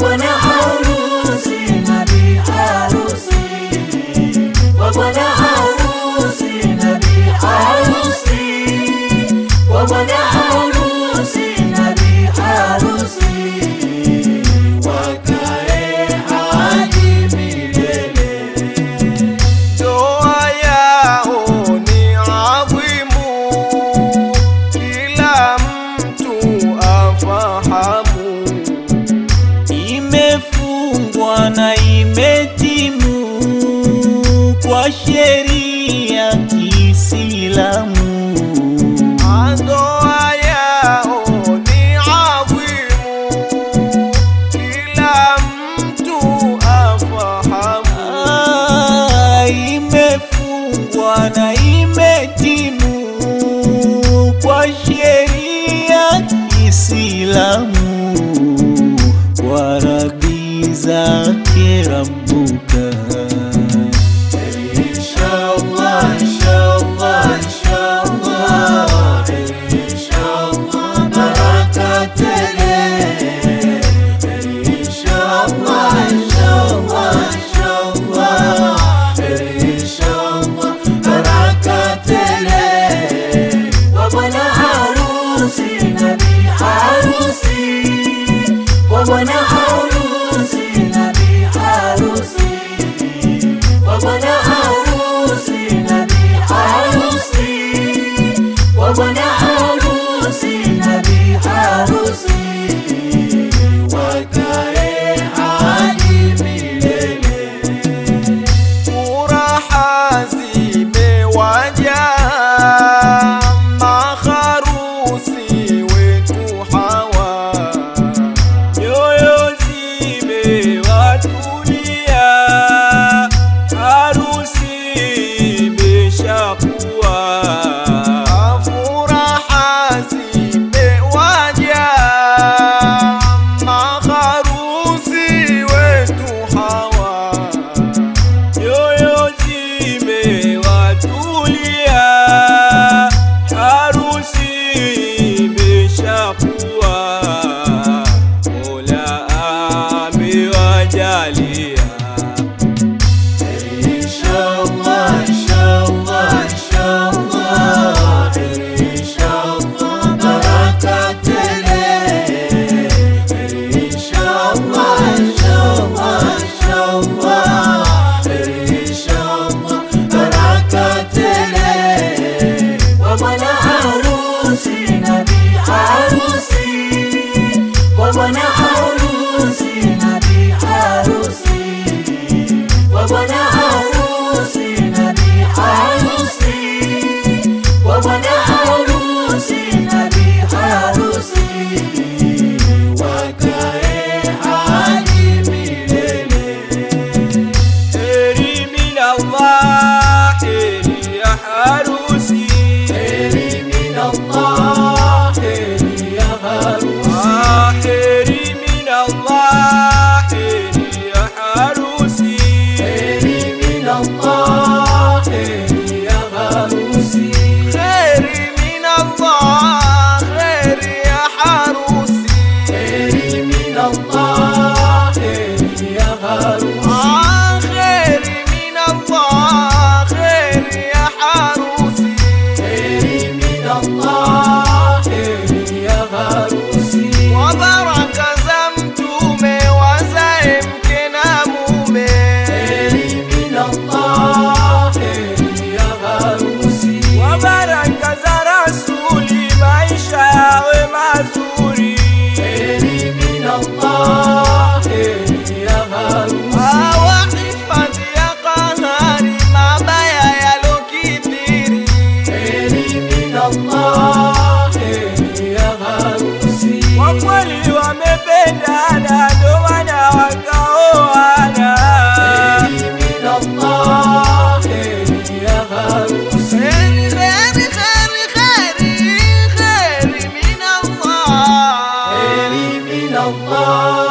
bwana harusi na bi harusi, wa bwana harusi na bi harusi, wa bwana harusi na bi harusi, wakae hadi milele. Ndoa yao ni adhimu, kila mtu afahamu, imefungwa na imetimu kwa sheria Kiislamu. ndoa yao ni adhimu, kila mtu afahamu, Imefungwa na imetimu kwa sheria Kiislamu, kwa radhi zake Rabbuka. Inshallah, inshallah, inshallah, inshallah, baraka tele. Inshallah, inshallah, inshallah, inshallah, baraka tele. Wa bwana harusi na bi harusi, wa bwana harusi na bi harusi, wa bwana harusi na bi harusi, wa bwana harusi na bi harusi, wakae hadi milele. furaha zimewajaa, maharusi wetu hawa, nyoyo zimewatulia, harusi imeshakuwa. Furaha zimewajaa, maharusi wetu hawa, nyoyo zimewatulia, harusi imeshakuwa. Mola amewajalia. Inshallah, inshallah, inshallah, inshallah, baraka tele. Inshallah, inshallah, inshallah, inshallah, baraka tele. Wa bwana harusi na bi harusi, wa bwana harusi na bi harusi, wa bwana harusi na bi harusi, wa bwana harusi na bi harusi, wakae hadi milele. Heri min Allah, heri ya harusi, Heri min Allah, heri ya harusi, heri min Allah, heri ya harusi, heri min Allah, heri ya harusi, heri min Allah, heri ya harusi, heri min Allah, heri ya harusi, heri min Allah, heri ya harusi, heri min Allah, heri ya harusi, wa baraka za mtume wazae mke na mume, heri min Allah, heri ya harusi, wa baraka za rasuli maisha yawe mazuri, heri min Allah, heri ya harusi, wahifadhi ya kahari mabaya yalokithiri, heri min Allah, heri ya harusi, kwa kweli wamependana ndo maana wakaoana, heri min Allah, heri ya harusi, kheri kheri kheri kheri kheri min Allah, heri min Allah,